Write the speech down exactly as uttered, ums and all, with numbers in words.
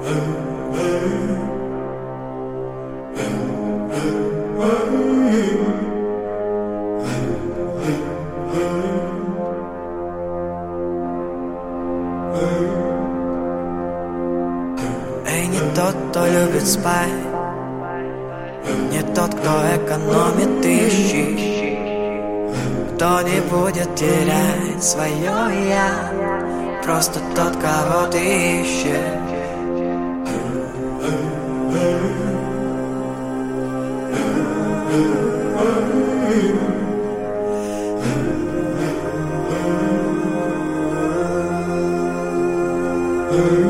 Эй, не тот, кто любит спать, не тот, кто экономит пищи, кто не будет терять свое я, просто тот, кого ты ищешь. Mm-hmm.